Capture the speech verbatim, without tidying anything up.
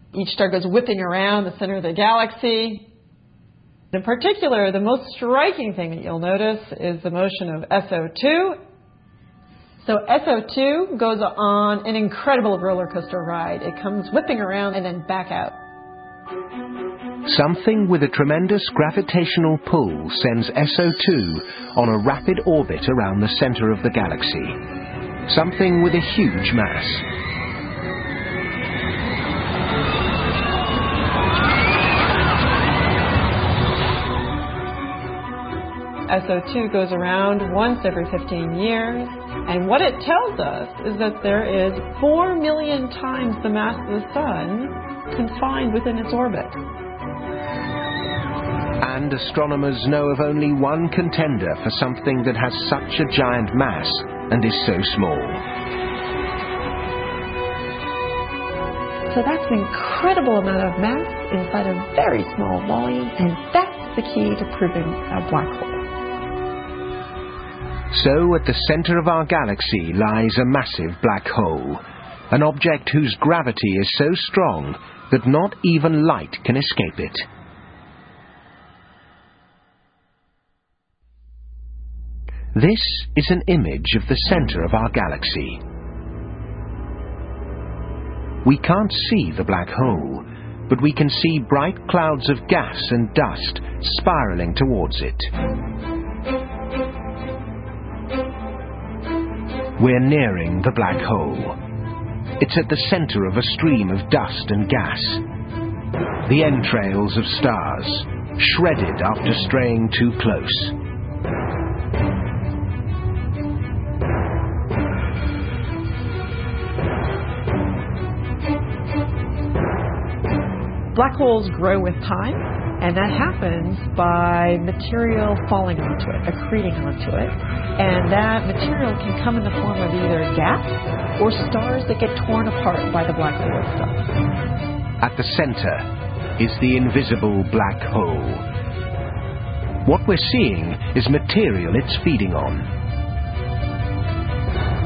Each star goes whipping around the center of the galaxy. In particular, the most striking thing that you'll notice is the motion of S O two. So S O two goes on an incredible roller coaster ride. It comes whipping around and then back out. Something with a tremendous gravitational pull sends S O two on a rapid orbit around the center of the galaxy. Something with a huge mass. S O two goes around once every fifteen years, and what it tells us is that there is four million times the mass of the Sun confined within its orbit. And astronomers know of only one contender for something that has such a giant mass and is so small. So that's an incredible amount of mass inside a very small volume, and that's the key to proving a black hole. So at the center of our galaxy lies a massive black hole, an object whose gravity is so strong that not even light can escape it. This is an image of the center of our galaxy. We can't see the black hole, but we can see bright clouds of gas and dust spiraling towards it. We're nearing the black hole. It's at the center of a stream of dust and gas. The entrails of stars, shredded after straying too close. Black holes grow with time, and that happens by material falling onto it, accreting onto it. And that material can come in the form of either gas or stars that get torn apart by the black hole itself. At the center is the invisible black hole. What we're seeing is material it's feeding on.